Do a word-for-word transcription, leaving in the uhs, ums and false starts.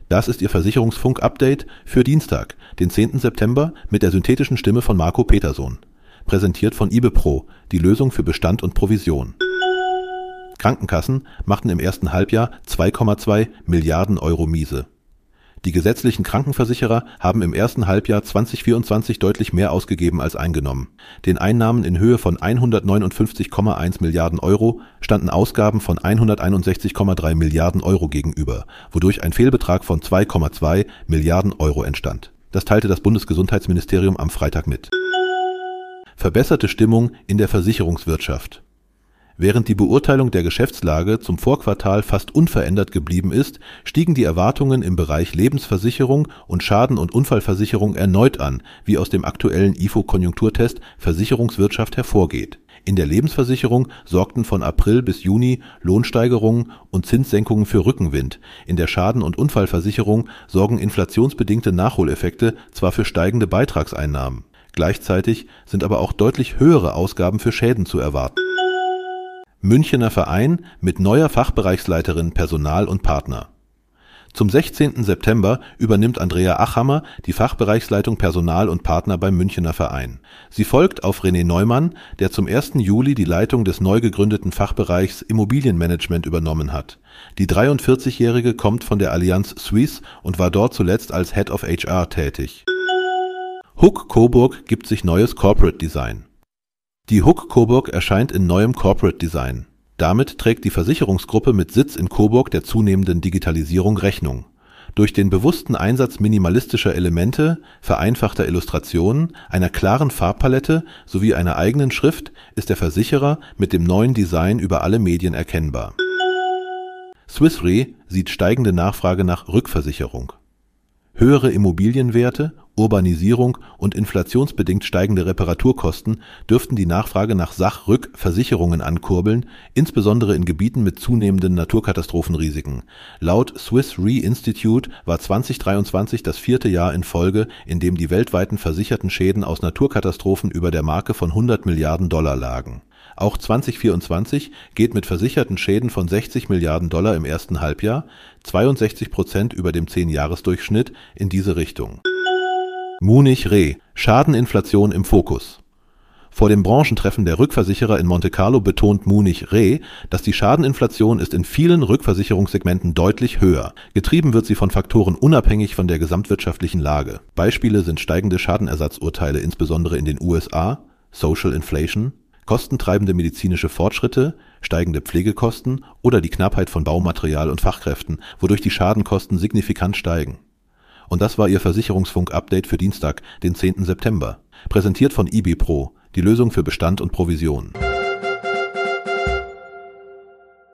Das ist Ihr Versicherungsfunk-Update für Dienstag, den zehnten September, mit der synthetischen Stimme von Marco Petersohn. Präsentiert von IBEPRO, die Lösung für Bestand und Provision. Krankenkassen machten im ersten Halbjahr zwei Komma zwei Milliarden Euro miese. Die gesetzlichen Krankenversicherer haben im ersten Halbjahr zweitausendvierundzwanzig deutlich mehr ausgegeben als eingenommen. Den Einnahmen in Höhe von hundertneunundfünfzig Komma eins Milliarden Euro standen Ausgaben von hunderteinundsechzig Komma drei Milliarden Euro gegenüber, wodurch ein Fehlbetrag von zwei Komma zwei Milliarden Euro entstand. Das teilte das Bundesgesundheitsministerium am Freitag mit. Verbesserte Stimmung in der Versicherungswirtschaft. Während die Beurteilung der Geschäftslage zum Vorquartal fast unverändert geblieben ist, stiegen die Erwartungen im Bereich Lebensversicherung und Schaden- und Unfallversicherung erneut an, wie aus dem aktuellen I F O-Konjunkturtest Versicherungswirtschaft hervorgeht. In der Lebensversicherung sorgten von April bis Juni Lohnsteigerungen und Zinssenkungen für Rückenwind. In der Schaden- und Unfallversicherung sorgen inflationsbedingte Nachholeffekte zwar für steigende Beitragseinnahmen. Gleichzeitig sind aber auch deutlich höhere Ausgaben für Schäden zu erwarten. Münchener Verein mit neuer Fachbereichsleiterin Personal und Partner. Zum sechzehnten September übernimmt Andrea Achammer die Fachbereichsleitung Personal und Partner beim Münchener Verein. Sie folgt auf René Neumann, der zum ersten Juli die Leitung des neu gegründeten Fachbereichs Immobilienmanagement übernommen hat. Die dreiundvierzigjährige kommt von der Allianz Suisse und war dort zuletzt als Head of H R tätig. Huck Coburg gibt sich neues Corporate Design. Die Huck Coburg erscheint in neuem Corporate Design. Damit trägt die Versicherungsgruppe mit Sitz in Coburg der zunehmenden Digitalisierung Rechnung. Durch den bewussten Einsatz minimalistischer Elemente, vereinfachter Illustrationen, einer klaren Farbpalette sowie einer eigenen Schrift ist der Versicherer mit dem neuen Design über alle Medien erkennbar. Swiss Re sieht steigende Nachfrage nach Rückversicherung. Höhere Immobilienwerte, Urbanisierung und inflationsbedingt steigende Reparaturkosten dürften die Nachfrage nach Sachrückversicherungen ankurbeln, insbesondere in Gebieten mit zunehmenden Naturkatastrophenrisiken. Laut Swiss Re Institute war zweitausenddreiundzwanzig das vierte Jahr in Folge, in dem die weltweiten versicherten Schäden aus Naturkatastrophen über der Marke von hundert Milliarden Dollar lagen. Auch zweitausendvierundzwanzig geht mit versicherten Schäden von sechzig Milliarden Dollar im ersten Halbjahr, zweiundsechzig Prozent über dem zehn-Jahres-Durchschnitt, in diese Richtung. Munich Re – Schadeninflation im Fokus. Vor dem Branchentreffen der Rückversicherer in Monte Carlo betont Munich Re, dass die Schadeninflation ist in vielen Rückversicherungssegmenten deutlich höher. Getrieben wird sie von Faktoren unabhängig von der gesamtwirtschaftlichen Lage. Beispiele sind steigende Schadenersatzurteile insbesondere in den U S A, Social Inflation, kostentreibende medizinische Fortschritte, steigende Pflegekosten oder die Knappheit von Baumaterial und Fachkräften, wodurch die Schadenkosten signifikant steigen. Und das war Ihr Versicherungsfunk-Update für Dienstag, den zehnten September. Präsentiert von IBEPRO, die Lösung für Bestand und Provision.